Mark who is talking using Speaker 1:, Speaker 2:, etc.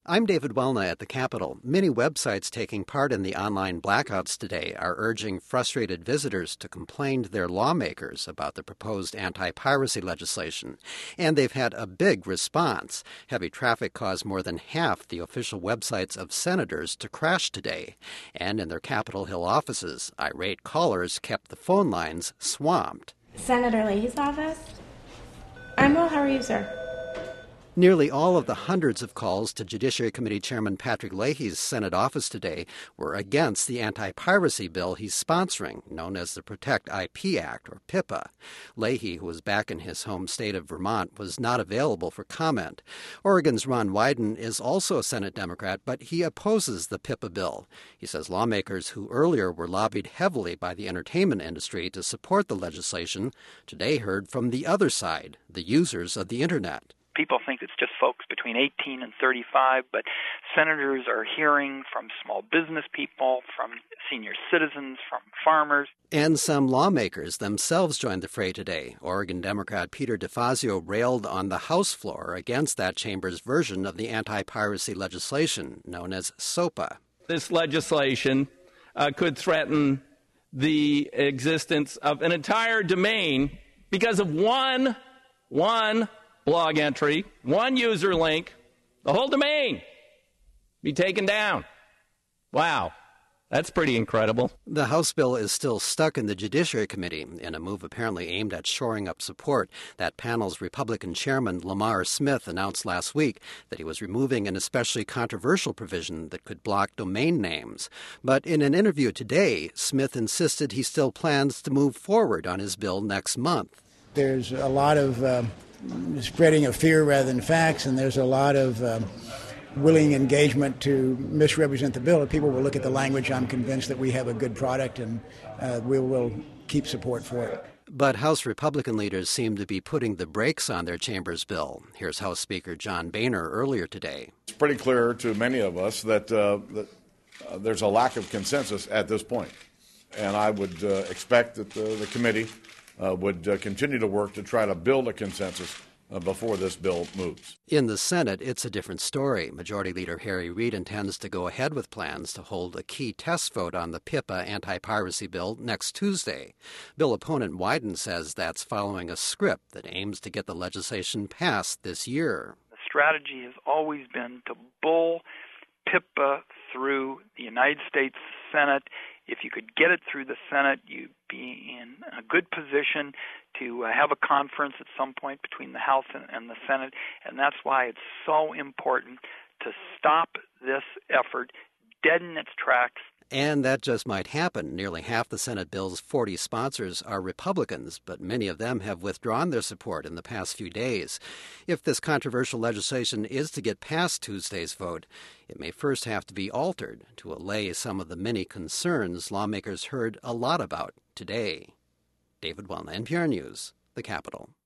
Speaker 1: I'm David Wellna at the Capitol. Many websites taking part in the online blackouts today are urging frustrated visitors to complain to their lawmakers about the proposed anti-piracy legislation. And they've had a big response. Heavy traffic caused more than half the official websites of senators to crash today. And in their Capitol Hill offices, irate callers kept the phone lines swamped.
Speaker 2: Senator Leahy's office? I'm well. How are you, sir?
Speaker 1: Nearly all of the hundreds of calls to Judiciary Committee Chairman Patrick Leahy's Senate office today were against the anti-piracy bill he's sponsoring, known as the Protect IP Act, or PIPA. Leahy, who was back in his home state of Vermont, was not available for comment. Oregon's Ron Wyden is also a Senate Democrat, but he opposes the PIPA bill. He says lawmakers who earlier were lobbied heavily by the entertainment industry to support the legislation today heard from the other side, the users of the Internet.
Speaker 3: People think it's just folks between 18 and 35, but senators are hearing from small business people, from senior citizens, from farmers.
Speaker 1: And some lawmakers themselves joined the fray today. Oregon Democrat Peter DeFazio railed on the House floor against that chamber's version of the anti-piracy legislation, known as SOPA.
Speaker 4: This legislation could threaten the existence of an entire domain because of one blog entry, one user link, the whole domain be taken down. Wow, that's pretty incredible.
Speaker 1: The House bill is still stuck in the Judiciary Committee in a move apparently aimed at shoring up support. That panel's Republican chairman, Lamar Smith, announced last week that he was removing an especially controversial provision that could block domain names. But in an interview today, Smith insisted he still plans to move forward on his bill next month.
Speaker 5: There's a lot of spreading of fear rather than facts, and there's a lot of willing engagement to misrepresent the bill. If people will look at the language, I'm convinced that we have a good product, and we will keep support for it.
Speaker 1: But House Republican leaders seem to be putting the brakes on their chamber's bill. Here's House Speaker John Boehner earlier today.
Speaker 6: It's pretty clear to many of us that there's a lack of consensus at this point, and I would expect that the committee would continue to work to try to build a consensus before this bill moves.
Speaker 1: In the Senate, it's a different story. Majority Leader Harry Reid intends to go ahead with plans to hold a key test vote on the PIPA anti-piracy bill next Tuesday. Bill opponent Wyden says that's following a script that aims to get the legislation passed this year.
Speaker 3: The strategy has always been to bull PIPA through the United States Senate. If you could get it through the Senate, you'd be in a good position to have a conference at some point between the House and the Senate, and that's why it's so important to stop this effort dead in its tracks.
Speaker 1: And that just might happen. Nearly half the Senate bill's 40 sponsors are Republicans, but many of them have withdrawn their support in the past few days. If this controversial legislation is to get past Tuesday's vote, it may first have to be altered to allay some of the many concerns lawmakers heard a lot about today. David Wellna, NPR News, the Capitol.